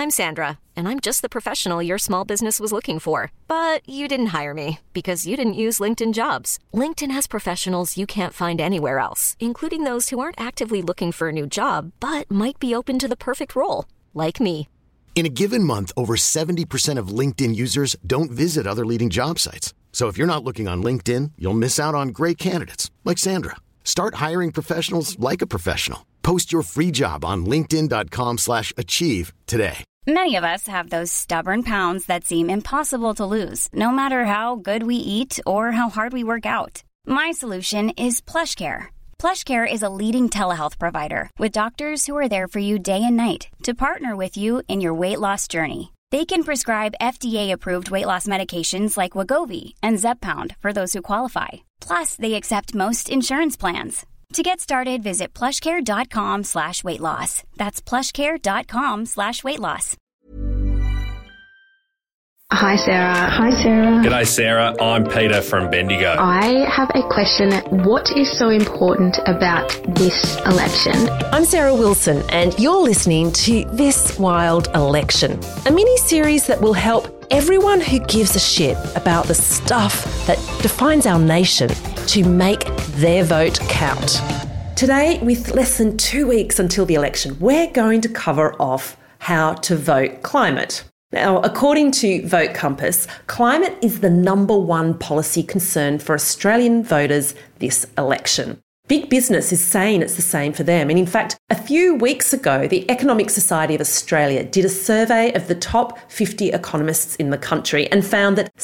I'm Sandra, and I'm just the professional your small business was looking for. But you didn't hire me because you didn't use LinkedIn Jobs. LinkedIn has professionals you can't find anywhere else, including those who aren't actively looking for a new job, but might be open to the perfect role, like me. In a given month, over 70% of LinkedIn users don't visit other leading job sites. So if you're not looking on LinkedIn, you'll miss out on great candidates like Sandra. Start hiring professionals like a professional. Post your free job on linkedin.com/achieve today. Many of us have those stubborn pounds that seem impossible to lose, no matter how good we eat or how hard we work out. My solution is PlushCare. PlushCare is a leading telehealth provider with doctors who are there for you day and night to partner with you in your weight loss journey. They can prescribe FDA-approved weight loss medications like Wegovy and Zepbound for those who qualify. Plus, they accept most insurance plans. To get started, visit plushcare.com/weightloss. That's plushcare.com/weightloss. Hi, Sarah. Hi, Sarah. G'day, Sarah. I'm Peter from Bendigo. I have a question. What is so important about this election? I'm Sarah Wilson, and you're listening to This Wild Election, a mini-series that will help everyone who gives a shit about the stuff that defines our nation to make their vote count. Today, with less than 2 weeks until the election, we're going to cover off how to vote climate. Now, according to Vote Compass, climate is the number one policy concern for Australian voters this election. Big business is saying it's the same for them. And in fact, a few weeks ago, the Economic Society of Australia did a survey of the top 50 economists in the country and found that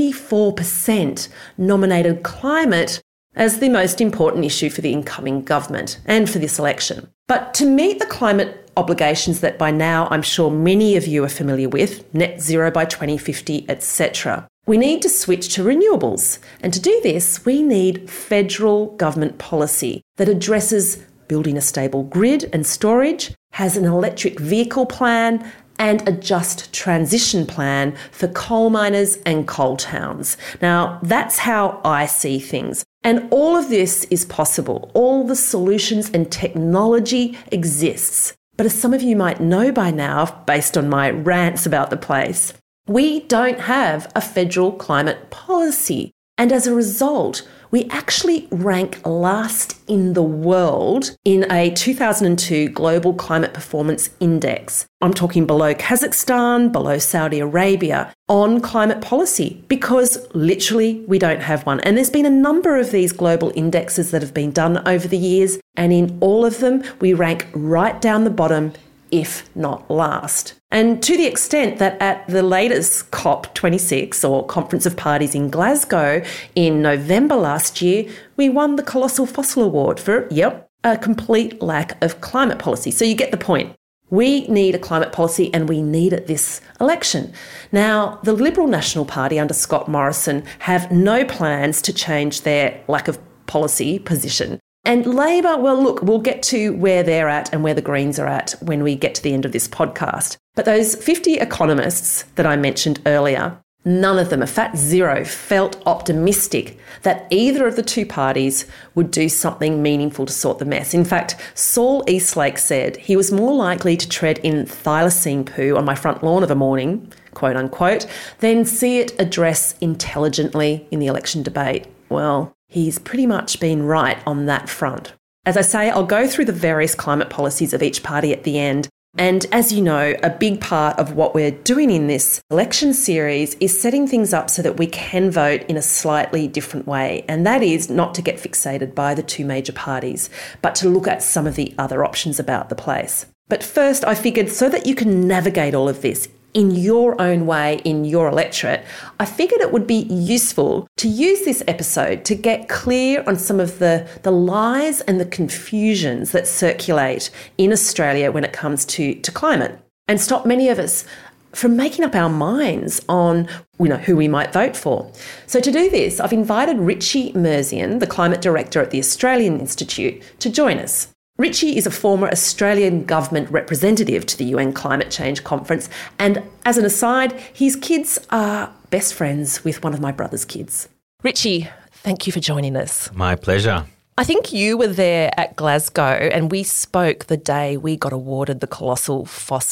74% nominated climate as the most important issue for the incoming government and for this election. But to meet the climate obligations that by now I'm sure many of you are familiar with, net zero by 2050, etc., we need to switch to renewables. And to do this, we need federal government policy that addresses building a stable grid and storage, has an electric vehicle plan, and a just transition plan for coal miners and coal towns. Now, that's how I see things. And all of this is possible. All the solutions and technology exists. But as some of you might know by now, based on my rants about the place, we don't have a federal climate policy. And as a result, we actually rank last in the world in a 2002 Global Climate Performance Index. I'm talking below Kazakhstan, below Saudi Arabia, on climate policy, because literally we don't have one. And there's been a number of these global indexes that have been done over the years, and in all of them, we rank right down the bottom, if not last. And to the extent that at the latest COP26, or Conference of Parties in Glasgow in November last year, we won the Colossal Fossil Award for, a complete lack of climate policy. So you get the point. We need a climate policy, and we need it this election. Now, the Liberal National Party under Scott Morrison have no plans to change their lack of policy position. And Labor, well, look, we'll get to where they're at and where the Greens are at when we get to the end of this podcast. But those 50 economists that I mentioned earlier, none of them, a fat zero, felt optimistic that either of the two parties would do something meaningful to sort the mess. In fact, Saul Eastlake said he was more likely to tread in thylacine poo on my front lawn of a morning, quote unquote, than see it addressed intelligently in the election debate. Well, he's pretty much been right on that front. As I say, I'll go through the various climate policies of each party at the end. And as you know, a big part of what we're doing in this election series is setting things up so that we can vote in a slightly different way. And that is not to get fixated by the two major parties, but to look at some of the other options about the place. But first, I figured so that you can navigate all of this in your own way, in your electorate, I figured it would be useful to use this episode to get clear on some of the lies and the confusions that circulate in Australia when it comes to climate, and stop many of us from making up our minds on who we might vote for. So to do this, I've invited Richie Merzian, the Climate Director at the Australian Institute, to join us. Richie is a former Australian government representative to the UN Climate Change Conference, and as an aside, his kids are best friends with one of my brother's kids. Richie, thank you for joining us. My pleasure. I think you were there at Glasgow, and we spoke the day we got awarded the Colossal Fossil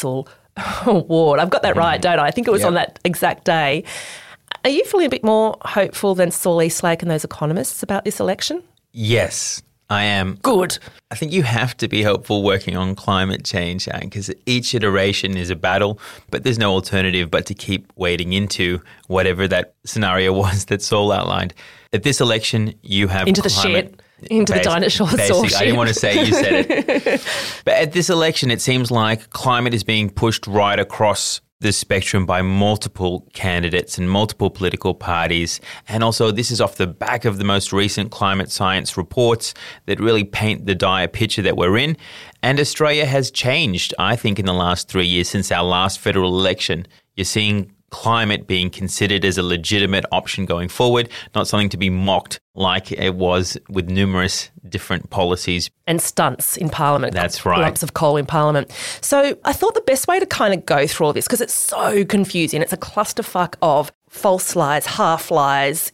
Award. I've got that right, don't I? I think it was on that exact day. Are you feeling a bit more hopeful than Saul Eastlake and those economists about this election? Yes, I am. Good. I think you have to be hopeful working on climate change, because each iteration is a battle, but there's no alternative but to keep wading into whatever that scenario was that Saul outlined. At this election, you have into the shit, into the dinosaur Saul shit. I didn't want to say you said it. But at this election, it seems like climate is being pushed right across the spectrum by multiple candidates and multiple political parties. And also this is off the back of the most recent climate science reports that really paint the dire picture that we're in. And Australia has changed, I think, in the last 3 years since our last federal election. You're seeing climate being considered as a legitimate option going forward, not something to be mocked like it was with numerous different policies. And stunts in Parliament. That's right. Lumps of coal in Parliament. So I thought the best way to kind of go through all this, because it's so confusing, it's a clusterfuck of false lies, half lies,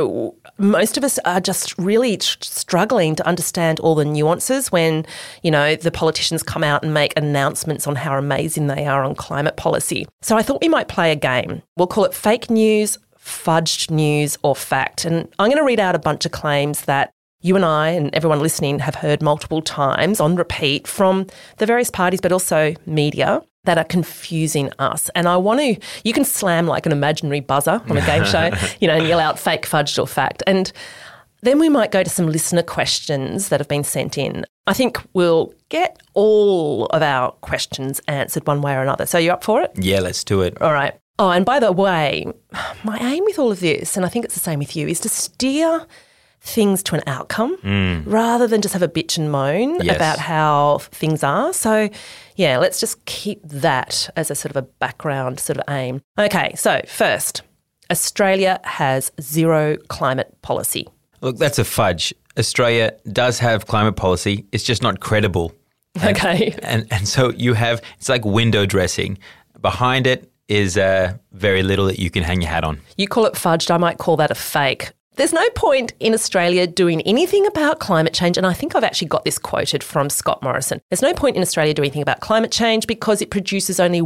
most of us are just really struggling to understand all the nuances when, the politicians come out and make announcements on how amazing they are on climate policy. So I thought we might play a game. We'll call it fake news, fudged news or fact. And I'm going to read out a bunch of claims that you and I and everyone listening have heard multiple times on repeat from the various parties, but also media, that are confusing us. And you can slam like an imaginary buzzer on a game show, and yell out fake, fudged or fact. And then we might go to some listener questions that have been sent in. I think we'll get all of our questions answered one way or another. So you up for it? Yeah, let's do it. All right. Oh, and by the way, my aim with all of this, and I think it's the same with you, is to steer things to an outcome rather than just have a bitch and moan about how things are. So, yeah, let's just keep that as a sort of a background sort of aim. Okay, so first, Australia has zero climate policy. Look, that's a fudge. Australia does have climate policy. It's just not credible. Okay. And so it's like window dressing. Behind it is very little that you can hang your hat on. You call it fudged. I might call that a fake. There's no point in Australia doing anything about climate change, and I think I've actually got this quoted from Scott Morrison. There's no point in Australia doing anything about climate change because it produces only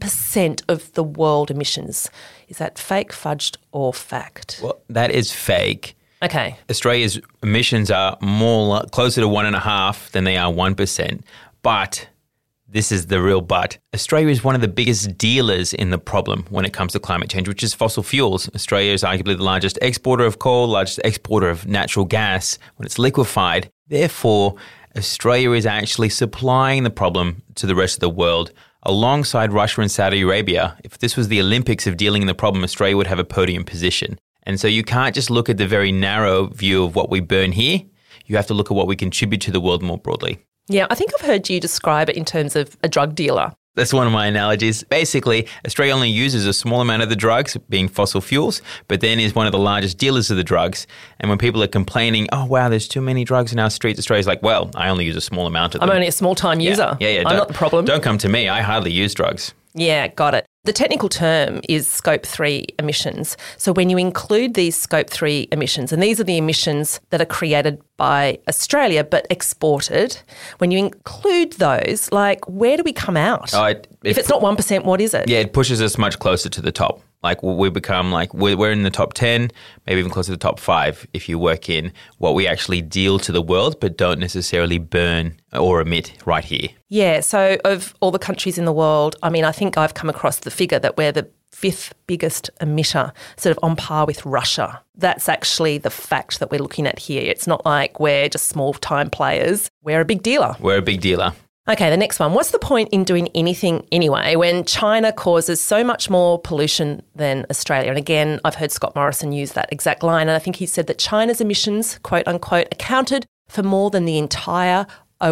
1% of the world emissions. Is that fake, fudged or fact? Well, that is fake. Okay. Australia's emissions are closer to 1.5% than they are 1%, but this is the real but. Australia is one of the biggest dealers in the problem when it comes to climate change, which is fossil fuels. Australia is arguably the largest exporter of coal, largest exporter of natural gas when it's liquefied. Therefore, Australia is actually supplying the problem to the rest of the world alongside Russia and Saudi Arabia. If this was the Olympics of dealing in the problem, Australia would have a podium position. And so you can't just look at the very narrow view of what we burn here. You have to look at what we contribute to the world more broadly. Yeah, I think I've heard you describe it in terms of a drug dealer. That's one of my analogies. Basically, Australia only uses a small amount of the drugs, being fossil fuels, but then is one of the largest dealers of the drugs. And when people are complaining, oh, wow, there's too many drugs in our streets, Australia's like, well, I only use a small amount of them. I'm only a small-time user. Yeah. I'm not the problem. Don't come to me. I hardly use drugs. Yeah, got it. The technical term is Scope 3 emissions. So when you include these Scope 3 emissions, and these are the emissions that are created by Australia but exported, when you include those, like where do we come out? If it's not 1%, what is it? Yeah, it pushes us much closer to the top. Like we become like we're in the top 10, maybe even closer to the top 5 if you work in what we actually deal to the world but don't necessarily burn or emit right here. Yeah, so of all the countries in the world, I mean, I think I've come across the figure that we're the 5th biggest emitter, sort of on par with Russia. That's actually the fact that we're looking at here. It's not like we're just small-time players. We're a big dealer. We're a big dealer. Okay, the next one. What's the point in doing anything anyway when China causes so much more pollution than Australia? And again, I've heard Scott Morrison use that exact line, and I think he said that China's emissions, quote unquote, accounted for more than the entire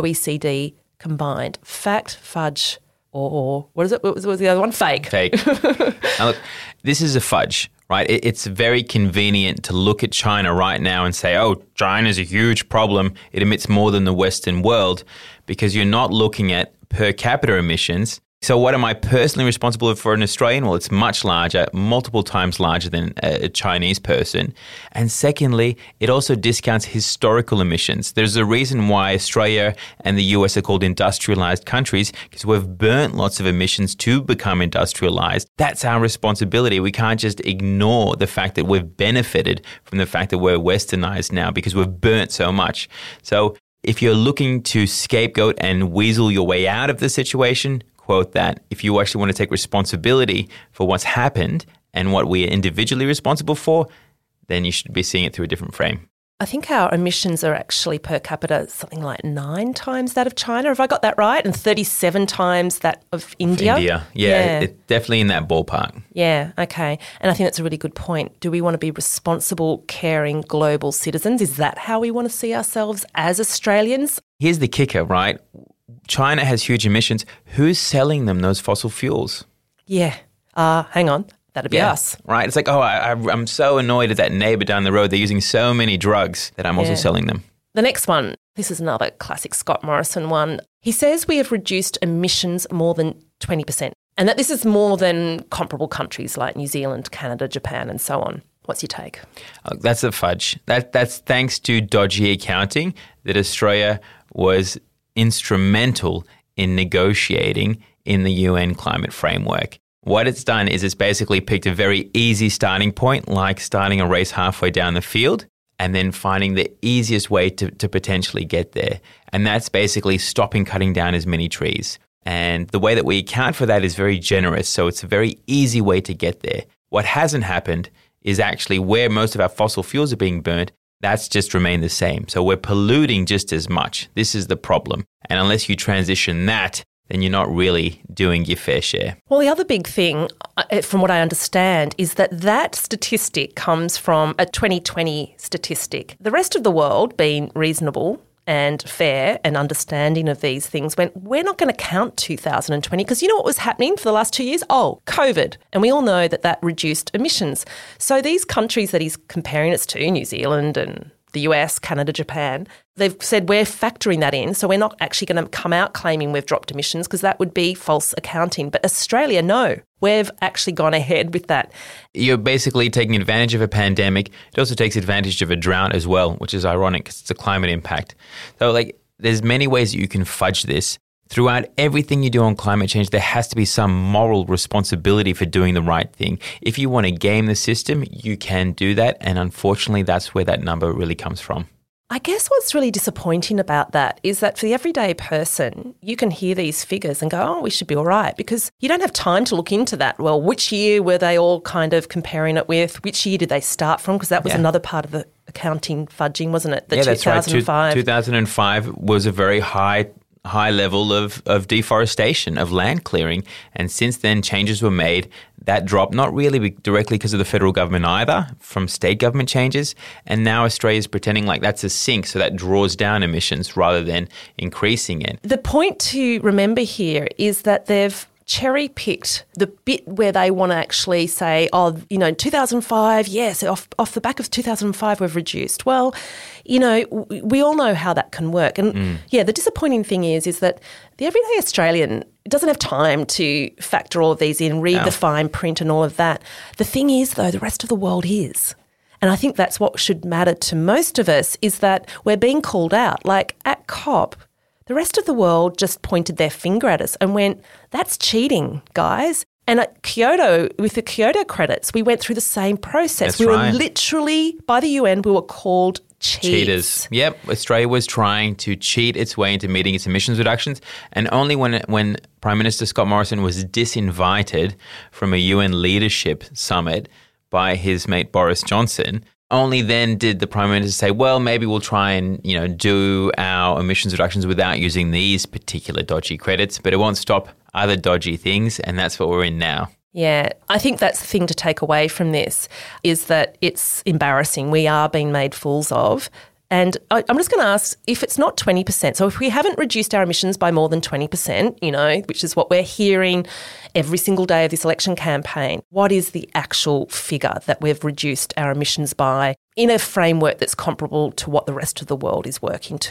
OECD combined. Fact, fudge, or what is it? What was the other one? Fake. Fake. Now look, this is a fudge, right? It's very convenient to look at China right now and say, oh, China's a huge problem. It emits more than the Western world, because you're not looking at per capita emissions. So what am I personally responsible for an Australian? Well, it's much larger, multiple times larger than a Chinese person. And secondly, it also discounts historical emissions. There's a reason why Australia and the US are called industrialized countries, because we've burnt lots of emissions to become industrialized. That's our responsibility. We can't just ignore the fact that we've benefited from the fact that we're westernized now because we've burnt so much. So if you're looking to scapegoat and weasel your way out of the situation, quote that. If you actually want to take responsibility for what's happened and what we are individually responsible for, then you should be seeing it through a different frame. I think our emissions are actually per capita something like 9 times that of China. Have I got that right? And 37 times that of India? Yeah. It's definitely in that ballpark. Yeah, okay. And I think that's a really good point. Do we want to be responsible, caring, global citizens? Is that how we want to see ourselves as Australians? Here's the kicker, right? China has huge emissions. Who's selling them those fossil fuels? Yeah. Hang on. That'd be us. Right. It's like, I'm so annoyed at that neighbour down the road. They're using so many drugs that I'm also selling them. The next one, this is another classic Scott Morrison one. He says we have reduced emissions more than 20%, and that this is more than comparable countries like New Zealand, Canada, Japan, and so on. What's your take? That's a fudge. That's thanks to dodgy accounting that Australia was instrumental in negotiating in the UN climate framework. What it's done is it's basically picked a very easy starting point, like starting a race halfway down the field and then finding the easiest way to potentially get there. And that's basically stopping cutting down as many trees. And the way that we account for that is very generous. So it's a very easy way to get there. What hasn't happened is actually where most of our fossil fuels are being burnt, that's just remained the same. So we're polluting just as much. This is the problem. And unless you transition that, then you're not really doing your fair share. Well, the other big thing, from what I understand, is that statistic comes from a 2020 statistic. The rest of the world, being reasonable and fair and understanding of these things, went, we're not going to count 2020 because you know what was happening for the last 2 years? Oh, COVID. And we all know that reduced emissions. So these countries that he's comparing us to, New Zealand and the US, Canada, Japan, they've said we're factoring that in. So we're not actually going to come out claiming we've dropped emissions because that would be false accounting. But Australia, no, we've actually gone ahead with that. You're basically taking advantage of a pandemic. It also takes advantage of a drought as well, which is ironic because it's a climate impact. So there's many ways that you can fudge this. Throughout everything you do on climate change, there has to be some moral responsibility for doing the right thing. If you want to game the system, you can do that. And unfortunately, that's where that number really comes from. I guess what's really disappointing about that is that for the everyday person, you can hear these figures and go, oh, we should be all right, because you don't have time to look into that. Well, which year were they all kind of comparing it with? Which year did they start from? Because that was another part of the accounting fudging, wasn't it? The 2005. That's right. 2005 was a very high level of deforestation, of land clearing. And since then, changes were made. That dropped, not really directly because of the federal government either, from state government changes. And now Australia's pretending like that's a sink, so that draws down emissions rather than increasing it. The point to remember here is that they've cherry-picked the bit where they want to actually say, 2005, yes, off the back of 2005 we've reduced. Well, we all know how that can work. And the disappointing thing is that the everyday Australian doesn't have time to factor all of these in, read the fine print and all of that. The thing is, though, the rest of the world is. And I think that's what should matter to most of us, is that we're being called out. Like at COP, the rest of the world just pointed their finger at us and went, that's cheating, guys. And at Kyoto, with the Kyoto credits, we went through the same process. That's right. Were literally, by the UN, we were called cheaters. Yep. Australia was trying to cheat its way into meeting its emissions reductions. And only when Prime Minister Scott Morrison was disinvited from a UN leadership summit by his mate Boris Johnson, only then did the Prime Minister say, well, maybe we'll try and, do our emissions reductions without using these particular dodgy credits, but it won't stop other dodgy things, and that's what we're in now. Yeah, I think that's the thing to take away from this, is that it's embarrassing. We are being made fools of. And I'm just going to ask, if it's not 20%, so if we haven't reduced our emissions by more than 20%, which is what we're hearing every single day of this election campaign, what is the actual figure that we've reduced our emissions by in a framework that's comparable to what the rest of the world is working to?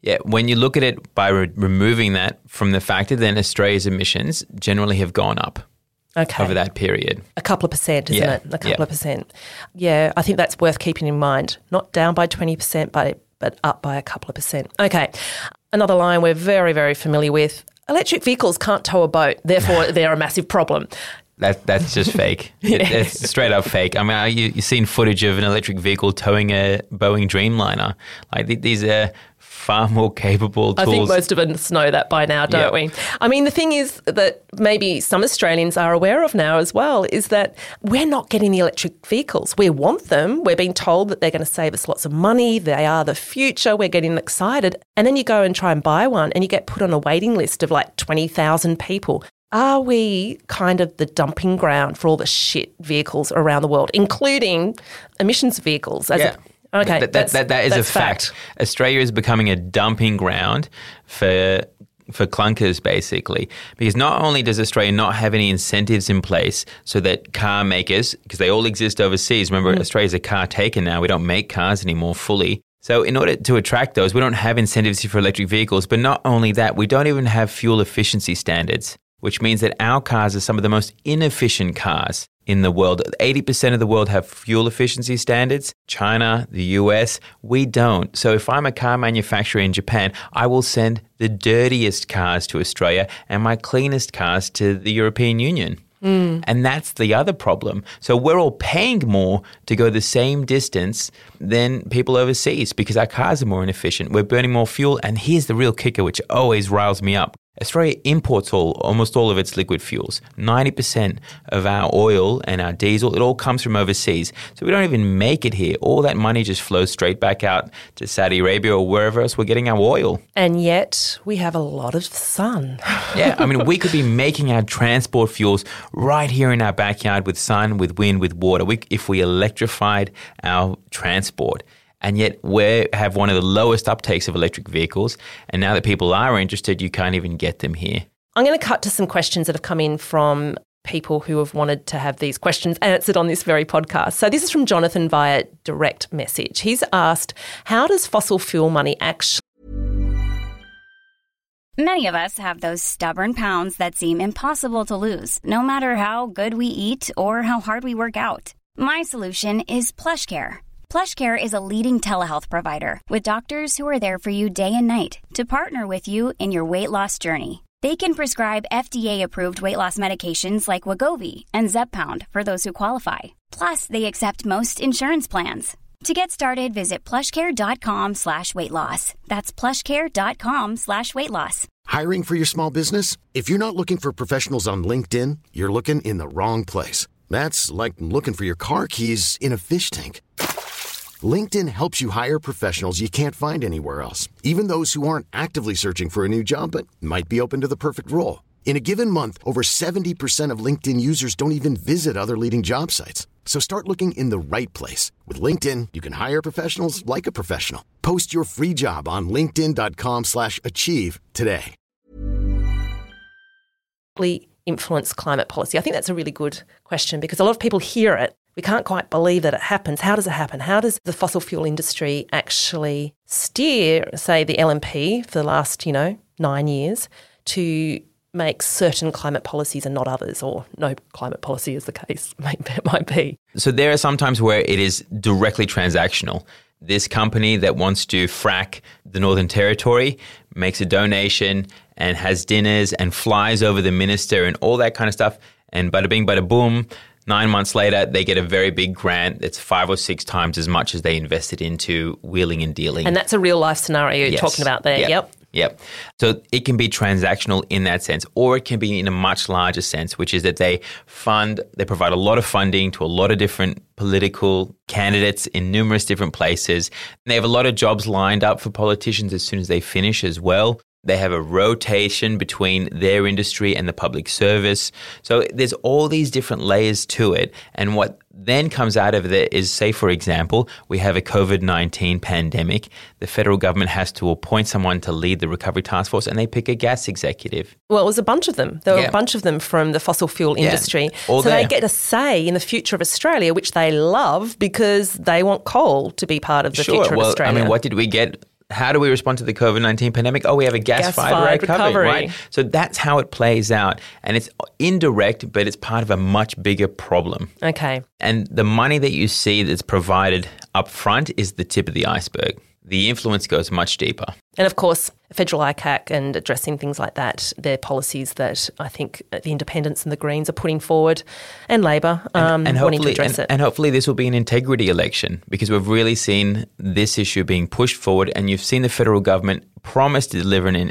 Yeah, when you look at it by removing that from the factor, then Australia's emissions generally have gone up over that period. A couple of percent, isn't it? A couple of percent. Yeah, I think that's worth keeping in mind. Not down by 20%, but up by a couple of percent. Okay, another line we're very, very familiar with. Electric vehicles can't tow a boat, therefore they're a massive problem. That's just fake. It's straight up fake. I mean, you've seen footage of an electric vehicle towing a Boeing Dreamliner. Like these are far more capable tools. I think most of us know that by now, don't we? I mean, the thing is that maybe some Australians are aware of now as well is that we're not getting the electric vehicles. We want them. We're being told that they're going to save us lots of money. They are the future. We're getting excited. And then you go and try and buy one and you get put on a waiting list of like 20,000 people. Are we kind of the dumping ground for all the shit vehicles around the world, including emissions vehicles? Okay, that is a fact. Australia is becoming a dumping ground for clunkers, basically, because not only does Australia not have any incentives in place so that car makers, because they all exist overseas. Remember, Australia's a car taker now. We don't make cars anymore fully. So in order to attract those, we don't have incentives for electric vehicles. But not only that, we don't even have fuel efficiency standards, which means that our cars are some of the most inefficient cars in the world. 80% of the world have fuel efficiency standards. China, the US, we don't. So if I'm a car manufacturer in Japan, I will send the dirtiest cars to Australia and my cleanest cars to the European Union. And that's the other problem. So we're all paying more to go the same distance than people overseas because our cars are more inefficient. We're burning more fuel. And here's the real kicker, which always riles me up. Australia imports almost all of its liquid fuels. 90% of our oil and our diesel, it all comes from overseas. So we don't even make it here. All that money just flows straight back out to Saudi Arabia or wherever else we're getting our oil. And yet we have a lot of sun. Yeah, I mean, we could be making our transport fuels right here in our backyard with sun, with wind, with water, if we electrified our transport. And yet we have one of the lowest uptakes of electric vehicles. And now that people are interested, you can't even get them here. I'm going to cut to some questions that have come in from people who have wanted to have these questions answered on this very podcast. So this is from Jonathan via direct message. He's asked, how does fossil fuel money actually... Many of us have those stubborn pounds that seem impossible to lose, no matter how good we eat or how hard we work out. My solution is PlushCare. PlushCare is a leading telehealth provider with doctors who are there for you day and night to partner with you in your weight loss journey. They can prescribe FDA-approved weight loss medications like Wegovy and Zepbound for those who qualify. Plus, they accept most insurance plans. To get started, visit plushcare.com/weightloss. That's plushcare.com/weightloss. Hiring for your small business? If you're not looking for professionals on LinkedIn, you're looking in the wrong place. That's like looking for your car keys in a fish tank. LinkedIn helps you hire professionals you can't find anywhere else, even those who aren't actively searching for a new job but might be open to the perfect role. In a given month, over 70% of LinkedIn users don't even visit other leading job sites. So start looking in the right place. With LinkedIn, you can hire professionals like a professional. Post your free job on linkedin.com/achieve today. Influence climate policy? I think that's a really good question because a lot of people hear it. We can't quite believe that it happens. How does it happen? How does the fossil fuel industry actually steer, say, the LNP for the last, 9 years to make certain climate policies and not others, or no climate policy as the case might be? So there are some times where it is directly transactional. This company that wants to frack the Northern Territory makes a donation and has dinners and flies over the minister and all that kind of stuff. And bada bing, bada boom, 9 months later, they get a very big grant that's 5 or 6 times as much as they invested into wheeling and dealing. And that's a real life scenario you're talking about there. Yep. So it can be transactional in that sense, or it can be in a much larger sense, which is that they provide a lot of funding to a lot of different political candidates in numerous different places. And they have a lot of jobs lined up for politicians as soon as they finish as well. They have a rotation between their industry and the public service. So there's all these different layers to it. And what then comes out of it is, say, for example, we have a COVID-19 pandemic. The federal government has to appoint someone to lead the recovery task force, and they pick a gas executive. Well, it was a bunch of them. There were a bunch of them from the fossil fuel industry. So they get a say in the future of Australia, which they love because they want coal to be part of the future of Australia. I mean, what did we get How do we respond to the COVID-19 pandemic? Oh, we have a gas-fired recovery, right? So that's how it plays out. And it's indirect, but it's part of a much bigger problem. Okay. And the money that you see that's provided up front is the tip of the iceberg. The influence goes much deeper. And of course, federal ICAC and addressing things like that, they're policies that I think the Independents and the Greens are putting forward, and Labor wanting to address it. And hopefully this will be an integrity election, because we've really seen this issue being pushed forward, and you've seen the federal government promise to deliver an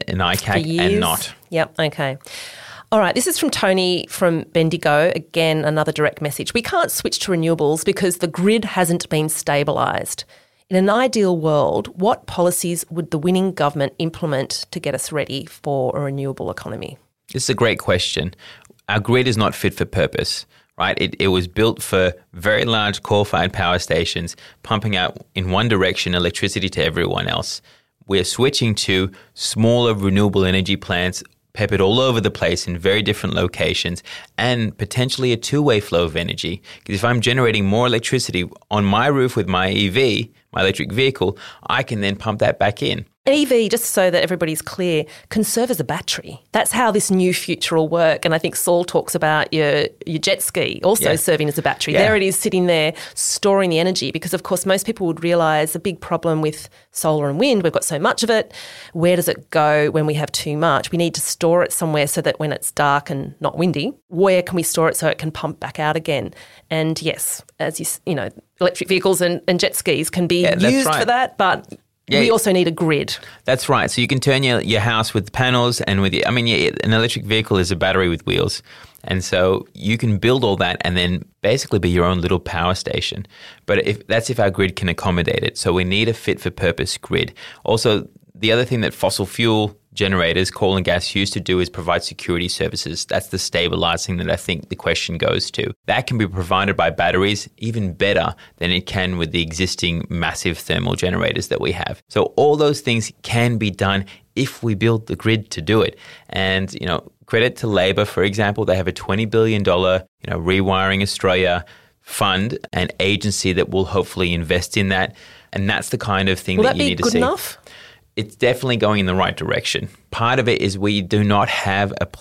ICAC and not. Yep, okay. All right, this is from Tony from Bendigo. Again, another direct message. We can't switch to renewables because the grid hasn't been stabilised. In an ideal world, what policies would the winning government implement to get us ready for a renewable economy? This is a great question. Our grid is not fit for purpose, right? It was built for very large coal-fired power stations, pumping out in one direction electricity to everyone else. We're switching to smaller renewable energy plants peppered all over the place in very different locations, and potentially a two-way flow of energy. Because if I'm generating more electricity on my roof with my EV, my electric vehicle, I can then pump that back in. An EV, just so that everybody's clear, can serve as a battery. That's how this new future will work. And I think Saul talks about your jet ski also serving as a battery. There it is sitting there storing the energy, because, of course, most people would realise the big problem with solar and wind, we've got so much of it. Where does it go when we have too much? We need to store it somewhere so that when it's dark and not windy, where can we store it so it can pump back out again? And yes, as you know, electric vehicles and jet skis can be used for that, but we also need a grid. That's right. So you can turn your house with panels and with an electric vehicle is a battery with wheels. And so you can build all that and then basically be your own little power station. But if our grid can accommodate it. So we need a fit for purpose grid. Also, the other thing that fossil fuel generators, coal and gas, used to do is provide security services. That's the stabilizing that I think the question goes to. That can be provided by batteries even better than it can with the existing massive thermal generators that we have. So all those things can be done if we build the grid to do it. And, credit to Labor, for example, they have a $20 billion, Rewiring Australia fund and agency that will hopefully invest in that. And that's the kind of thing that you need to see. Will that be good enough? It's definitely going in the right direction. Part of it is we do not have a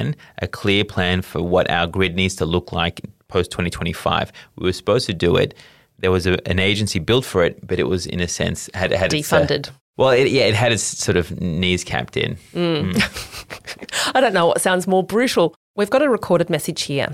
clear plan for what our grid needs to look like post-2025. We were supposed to do it. There was an agency built for it, but it was, in a sense, had defunded. It had its sort of knees capped in. I don't know what sounds more brutal. We've got a recorded message here.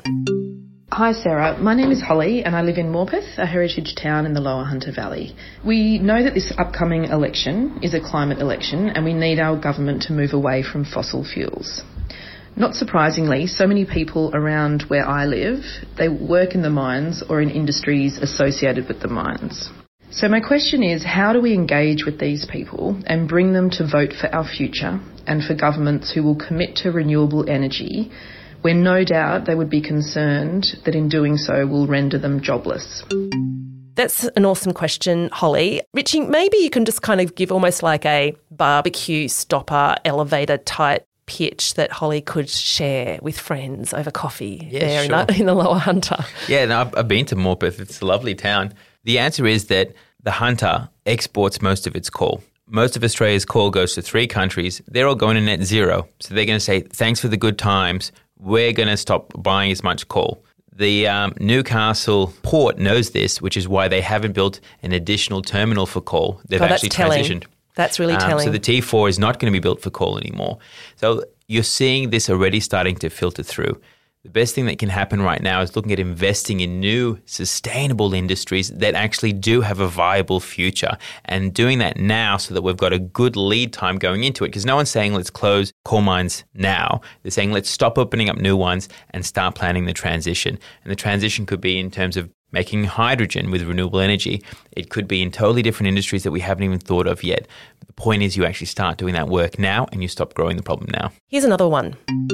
Hi Sarah, my name is Holly and I live in Morpeth, a heritage town in the Lower Hunter Valley. We know that this upcoming election is a climate election and we need our government to move away from fossil fuels. Not surprisingly, so many people around where I live, they work in the mines or in industries associated with the mines. So my question is, how do we engage with these people and bring them to vote for our future and for governments who will commit to renewable energy when no doubt they would be concerned that in doing so will render them jobless? That's an awesome question, Holly. Richie, maybe you can just kind of give almost like a barbecue stopper elevator type pitch that Holly could share with friends over coffee in the Lower Hunter. Yeah, no, I've been to Morpeth. It's a lovely town. The answer is that the Hunter exports most of its coal. Most of Australia's coal goes to 3 countries. They're all going to net zero. So they're going to say, thanks for the good times. We're going to stop buying as much coal. The Newcastle port knows this, which is why they haven't built an additional terminal for coal. They've actually transitioned. That's really telling. So the T4 is not going to be built for coal anymore. So you're seeing this already starting to filter through. The best thing that can happen right now is looking at investing in new sustainable industries that actually do have a viable future, and doing that now so that we've got a good lead time going into it. Because no one's saying let's close coal mines now. They're saying let's stop opening up new ones and start planning the transition. And the transition could be in terms of making hydrogen with renewable energy. It could be in totally different industries that we haven't even thought of yet. But the point is you actually start doing that work now and you stop growing the problem now. Here's another one.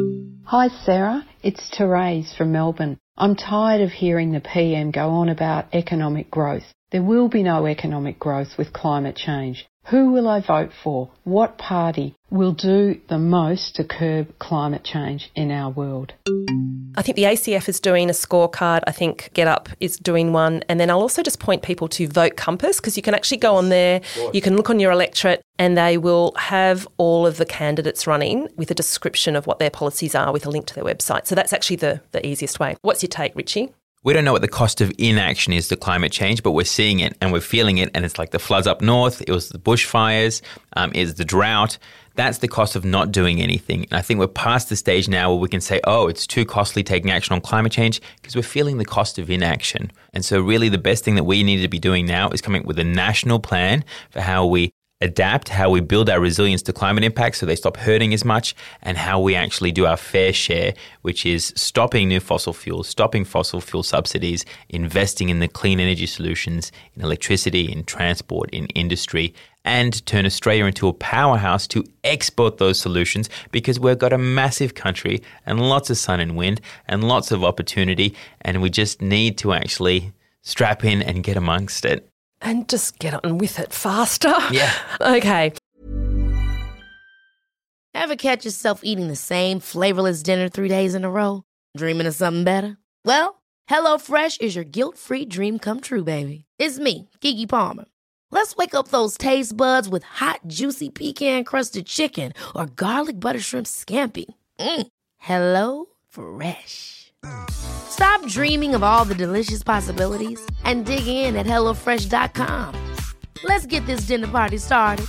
Hi Sarah, it's Therese from Melbourne. I'm tired of hearing the PM go on about economic growth. There will be no economic growth with climate change. Who will I vote for? What party will do the most to curb climate change in our world? I think the ACF is doing a scorecard. I think GetUp is doing one. And then I'll also just point people to Vote Compass, because you can actually go on there, you can look on your electorate, and they will have all of the candidates running with a description of what their policies are with a link to their website. So that's actually the easiest way. What's your take, Richie? We don't know what the cost of inaction is to climate change, but we're seeing it and we're feeling it. And it's like the floods up north, it was the bushfires, it was the drought. That's the cost of not doing anything. And I think we're past the stage now where we can say, oh, it's too costly taking action on climate change, because we're feeling the cost of inaction. And so really the best thing that we need to be doing now is coming up with a national plan for how we adapt, how we build our resilience to climate impacts so they stop hurting as much, and how we actually do our fair share, which is stopping new fossil fuels, stopping fossil fuel subsidies, investing in the clean energy solutions, in electricity, in transport, in industry, and turn Australia into a powerhouse to export those solutions, because we've got a massive country and lots of sun and wind and lots of opportunity, and we just need to actually strap in and get amongst it. And just get on with it faster. Yeah. Okay. Ever catch yourself eating the same flavorless dinner 3 days in a row? Dreaming of something better? Well, HelloFresh is your guilt-free dream come true, baby. It's me, Keke Palmer. Let's wake up those taste buds with hot, juicy pecan-crusted chicken or garlic butter shrimp scampi. Hello Fresh. Stop dreaming of all the delicious possibilities and dig in at HelloFresh.com. Let's get this dinner party started.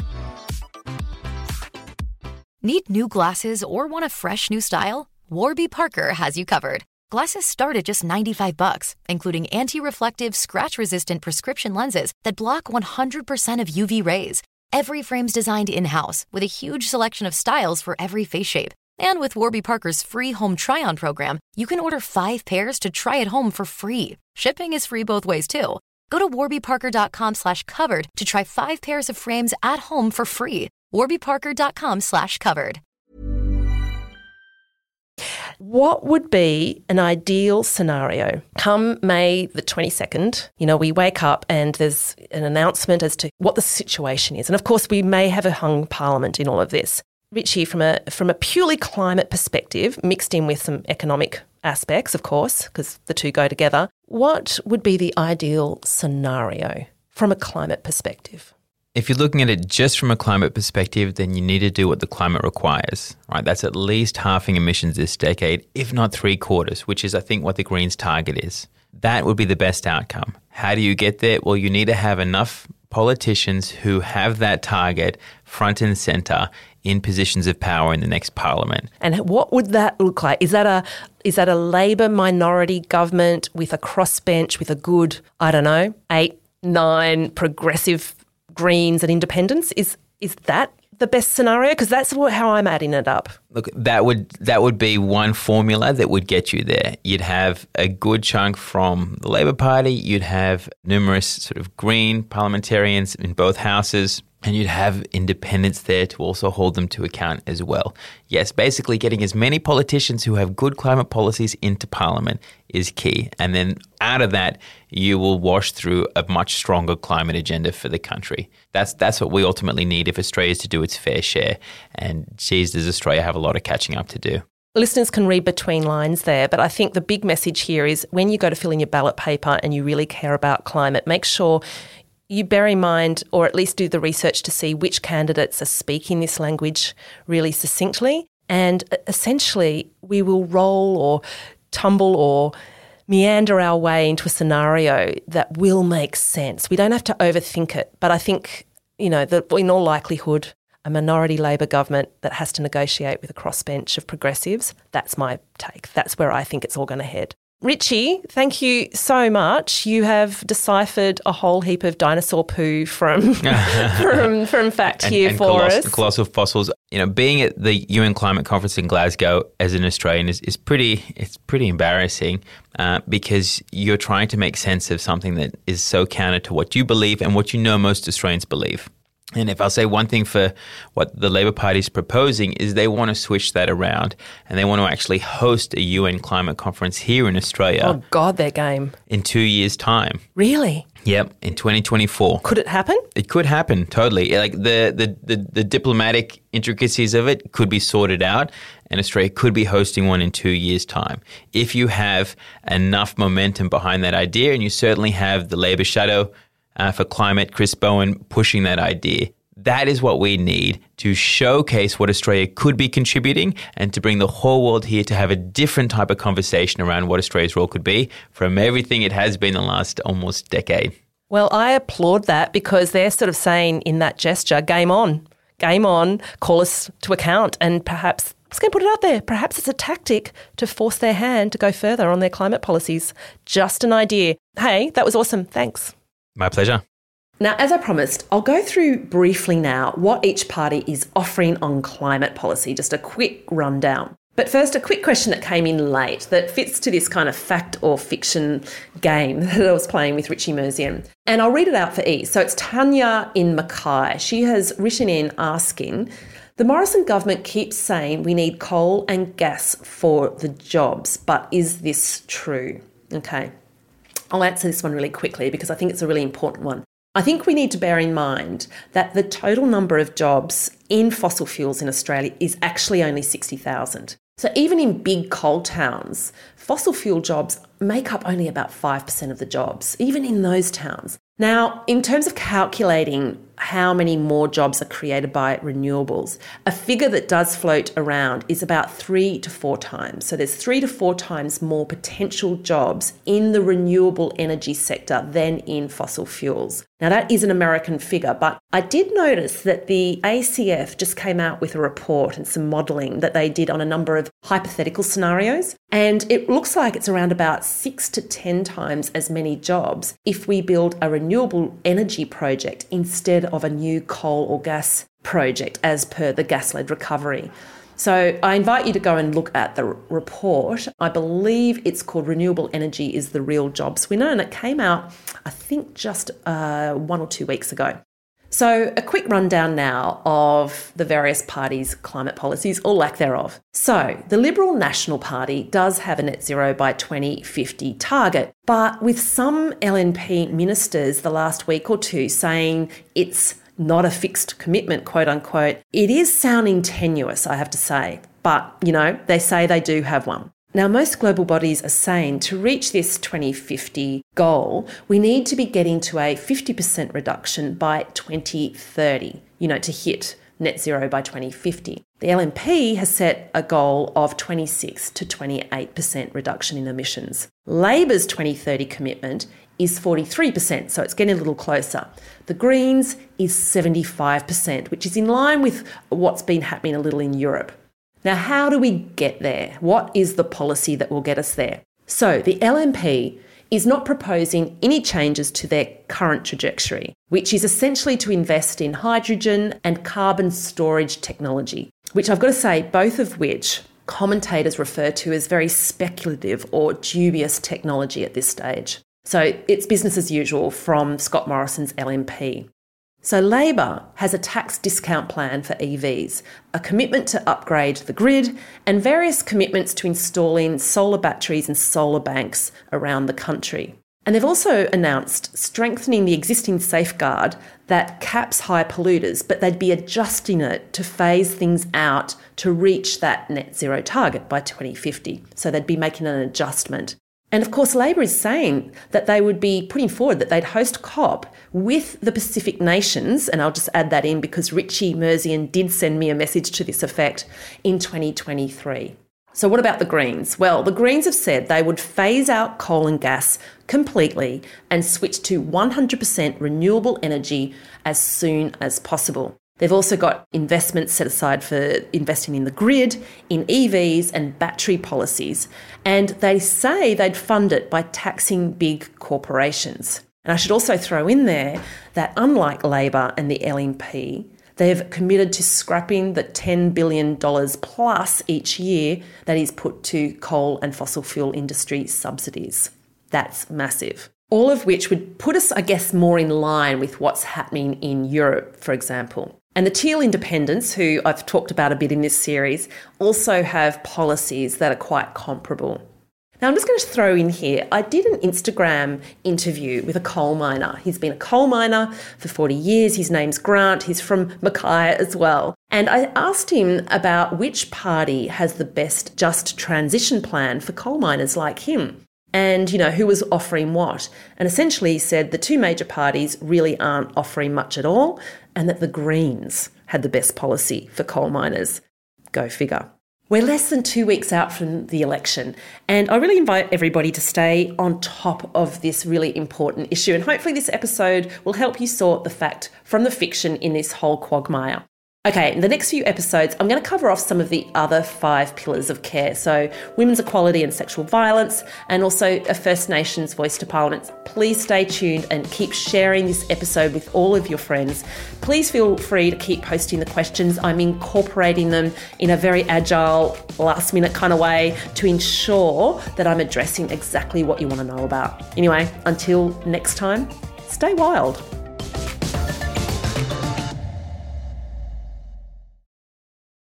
Need new glasses or want a fresh new style? Warby Parker has you covered. Glasses start at just $95, including anti-reflective, scratch-resistant prescription lenses that block 100% of UV rays. Every frame's designed in-house with a huge selection of styles for every face shape. And with Warby Parker's free home try-on program, you can order 5 pairs to try at home for free. Shipping is free both ways, too. Go to warbyparker.com/covered to try 5 pairs of frames at home for free. warbyparker.com/covered. What would be an ideal scenario? Come May the 22nd, we wake up and there's an announcement as to what the situation is. And of course, we may have a hung parliament in all of this. Richie, from a purely climate perspective, mixed in with some economic aspects, of course, because the two go together, what would be the ideal scenario from a climate perspective? If you're looking at it just from a climate perspective, then you need to do what the climate requires, right? That's at least halving emissions this decade, if not 3/4, which is, I think, what the Greens' target is. That would be the best outcome. How do you get there? Well, you need to have enough politicians who have that target front and centre in positions of power in the next parliament. And what would that look like? Is that a Labor minority government with a crossbench with a good, 8, 9 progressive Greens and independents? Is that the best scenario? Because that's how I'm adding it up. Look, that would be one formula that would get you there. You'd have a good chunk from the Labor Party. You'd have numerous sort of Green parliamentarians in both houses. And you'd have independents there to also hold them to account as well. Yes, basically getting as many politicians who have good climate policies into Parliament is key. And then out of that, you will wash through a much stronger climate agenda for the country. That's what we ultimately need if Australia is to do its fair share. And geez, does Australia have a lot of catching up to do. Listeners can read between lines there, but I think the big message here is when you go to fill in your ballot paper and you really care about climate, make sure you bear in mind, or at least do the research to see which candidates are speaking this language really succinctly. And essentially, we will roll or tumble or meander our way into a scenario that will make sense. We don't have to overthink it. But I think, that in all likelihood, a minority Labor government that has to negotiate with a crossbench of progressives, that's my take. That's where I think it's all going to head. Richie, thank you so much. You have deciphered a whole heap of dinosaur poo from fact here for us. Colossal fossils. Being at the UN Climate Conference in Glasgow as an Australian is pretty embarrassing because you're trying to make sense of something that is so counter to what you believe and what most Australians believe. And if I'll say one thing for what the Labor Party is proposing is they want to switch that around and they want to actually host a UN climate conference here in Australia. Oh, God, their game. In 2 years' time. Really? Yep, in 2024. Could it happen? It could happen, totally. Like the diplomatic intricacies of it could be sorted out, and Australia could be hosting one in 2 years' time. If you have enough momentum behind that idea, and you certainly have the Labor shadow for climate, Chris Bowen, pushing that idea, that is what we need to showcase what Australia could be contributing and to bring the whole world here to have a different type of conversation around what Australia's role could be from everything it has been the last almost decade. Well, I applaud that because they're sort of saying in that gesture, game on, call us to account, and perhaps, I'm just going to put it out there, perhaps it's a tactic to force their hand to go further on their climate policies. Just an idea. Hey, that was awesome. Thanks. My pleasure. Now, as I promised, I'll go through briefly now what each party is offering on climate policy, just a quick rundown. But first, a quick question that came in late that fits to this kind of fact or fiction game that I was playing with Richie Merzian. And I'll read it out for ease. So it's Tanya in Mackay. She has written in asking, the Morrison government keeps saying we need coal and gas for the jobs, but is this true? Okay, I'll answer this one really quickly because I think it's a really important one. I think we need to bear in mind that the total number of jobs in fossil fuels in Australia is actually only 60,000. So even in big coal towns, fossil fuel jobs make up only about 5% of the jobs, even in those towns. Now, in terms of calculating how many more jobs are created by renewables, a figure that does float around is about 3 to 4 times. So there's 3 to 4 times more potential jobs in the renewable energy sector than in fossil fuels. Now, that is an American figure, but I did notice that the ACF just came out with a report and some modelling that they did on a number of hypothetical scenarios, and it looks like it's around about 6 to 10 times as many jobs if we build a renewable energy project instead of a new coal or gas project as per the gas-led recovery. So I invite you to go and look at the report. I believe it's called Renewable Energy is the Real Jobs Winner, and it came out, I think, just 1 or 2 weeks ago. So a quick rundown now of the various parties' climate policies, or lack thereof. So the Liberal National Party does have a net zero by 2050 target, but with some LNP ministers the last week or two saying it's not a fixed commitment, quote unquote, it is sounding tenuous, I have to say. But, they say they do have one. Now, most global bodies are saying to reach this 2050 goal, we need to be getting to a 50% reduction by 2030, to hit net zero by 2050. The LNP has set a goal of 26 to 28% reduction in emissions. Labor's 2030 commitment is 43%, so it's getting a little closer. The Greens is 75%, which is in line with what's been happening a little in Europe. Now, how do we get there? What is the policy that will get us there? So the LNP is not proposing any changes to their current trajectory, which is essentially to invest in hydrogen and carbon storage technology, which I've got to say, both of which commentators refer to as very speculative or dubious technology at this stage. So it's business as usual from Scott Morrison's LNP. So Labor has a tax discount plan for EVs, a commitment to upgrade the grid, and various commitments to installing solar batteries and solar banks around the country. And they've also announced strengthening the existing safeguard that caps high polluters, but they'd be adjusting it to phase things out to reach that net zero target by 2050. So they'd be making an adjustment. And of course, Labor is saying that they would be putting forward that they'd host COP with the Pacific nations, and I'll just add that in because Richie Merzian did send me a message to this effect in 2023. So what about the Greens? Well, the Greens have said they would phase out coal and gas completely and switch to 100% renewable energy as soon as possible. They've also got investments set aside for investing in the grid, in EVs and battery policies, and they say they'd fund it by taxing big corporations. And I should also throw in there that unlike Labor and the LNP, they've committed to scrapping the $10 billion plus each year that is put to coal and fossil fuel industry subsidies. That's massive. All of which would put us, I guess, more in line with what's happening in Europe, for example. And the Teal Independents, who I've talked about a bit in this series, also have policies that are quite comparable. Now, I'm just going to throw in here, I did an Instagram interview with a coal miner. He's been a coal miner for 40 years. His name's Grant. He's from Mackay as well. And I asked him about which party has the best just transition plan for coal miners like him. And, who was offering what. And essentially he said the two major parties really aren't offering much at all, and that the Greens had the best policy for coal miners. Go figure. We're less than 2 weeks out from the election, and I really invite everybody to stay on top of this really important issue, and hopefully this episode will help you sort the fact from the fiction in this whole quagmire. Okay, in the next few episodes, I'm going to cover off some of the other 5 pillars of care. So women's equality and sexual violence, and also a First Nations voice to Parliament. Please stay tuned and keep sharing this episode with all of your friends. Please feel free to keep posting the questions. I'm incorporating them in a very agile, last minute kind of way to ensure that I'm addressing exactly what you want to know about. Anyway, until next time, stay wild.